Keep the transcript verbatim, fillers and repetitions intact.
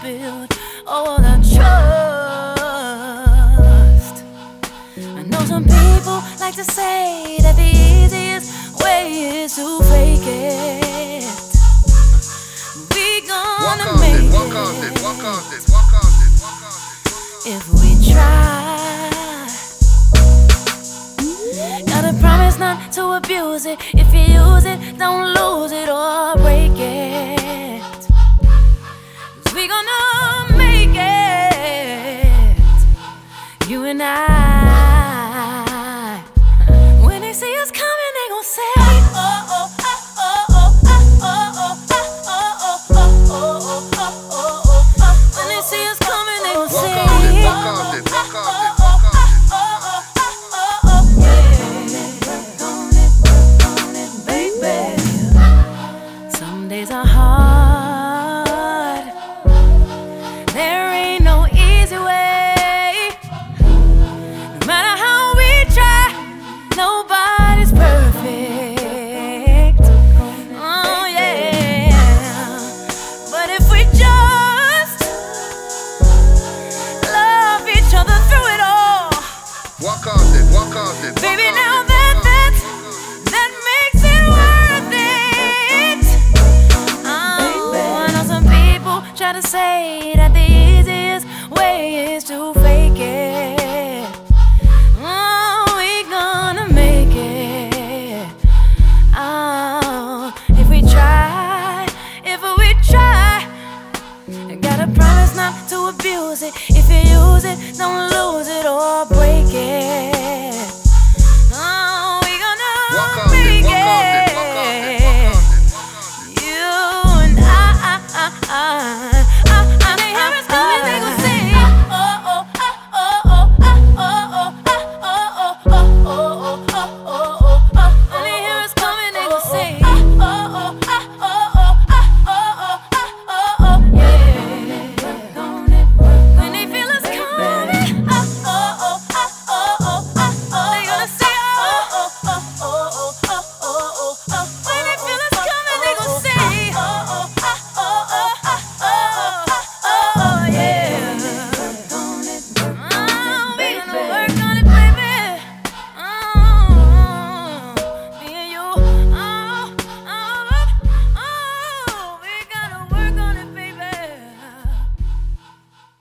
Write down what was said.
build all the trust. I know some people like to say that the easiest way is to fake it. We gonna make it, walk on it, walk on it, walk on it, walk on it. If we try. Gotta promise not to abuse it. If you use it, don't lose it or break it. 'Cause we gonna make it, you and I. When they see us coming, they gon' say, oh, oh, oh, oh, oh, oh, oh, oh, oh, oh, oh, oh, oh. When they see us coming, they gon' say, walk on it, walk on it, walk on it. Days are hard. There ain't no easy way. No matter how we try, nobody's perfect. Oh yeah. But if we just love each other through it all, walk on it, walk on it, baby, now that that that makes it worth it. Try to say that the easiest way is to fake it. Oh, we gonna make it. Oh, if we try, if we try. I gotta promise not to abuse it. If you use it, don't lose it.